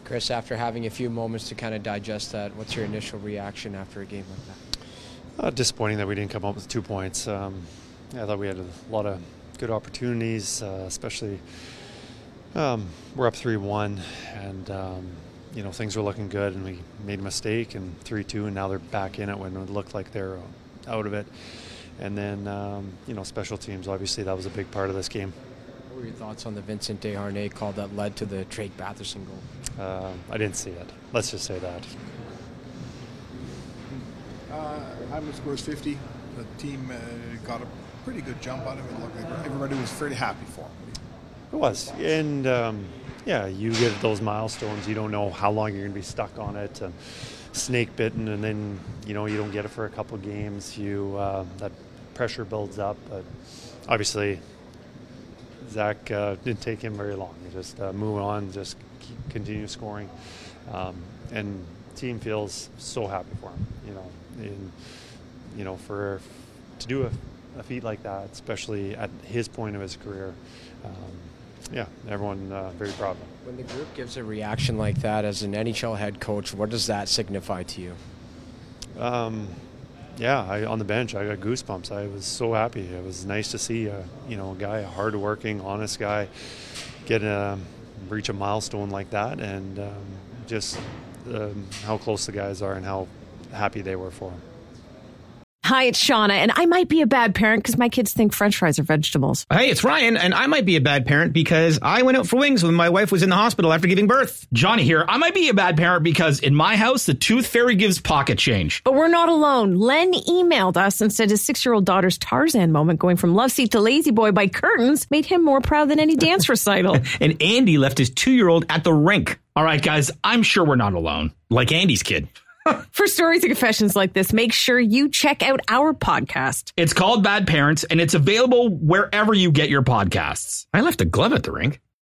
Chris, after having a few moments to kind of digest that, what's your initial reaction after a game like that? Disappointing that we didn't come up with 2 points. I thought we had a lot of good opportunities, especially we're up 3-1, and things were looking good, and we made a mistake, and 3-2, and now they're back in it when it looked like they're out of it. And then, special teams, obviously that was a big part of this game. What were your thoughts on the Vincent Desharnais call that led to the Drake Batherson goal? I didn't see it. Let's just say that. Hyman scores 50. The team got a pretty good jump on him. It looked like everybody was fairly happy for him. It was. And, you get those milestones. You don't know how long you're going to be stuck on it. And snake bitten, and then, you don't get it for a couple of games. That pressure builds up. But obviously, Zach didn't take him very long. He just move on, just continue scoring. And the team feels so happy for him, to do a feat like that, especially at his point of his career. Everyone very proud of him. When the group gives a reaction like that as an NHL head coach, what does that signify to you? On the bench, I got goosebumps. I was so happy. It was nice to see a guy, a hard-working, honest guy, reach a milestone like that, and just how close the guys are and how happy they were for him. Hi, it's Shauna, and I might be a bad parent because my kids think French fries are vegetables. Hey, it's Ryan, and I might be a bad parent because I went out for wings when my wife was in the hospital after giving birth. Johnny here. I might be a bad parent because in my house, the tooth fairy gives pocket change. But we're not alone. Len emailed us and said his 6-year-old daughter's Tarzan moment going from love seat to lazy boy by curtains made him more proud than any dance recital. And Andy left his 2-year-old at the rink. All right, guys, I'm sure we're not alone. Like Andy's kid. For stories and confessions like this, make sure you check out our podcast. It's called Bad Parents, and it's available wherever you get your podcasts. I left a glove at the rink.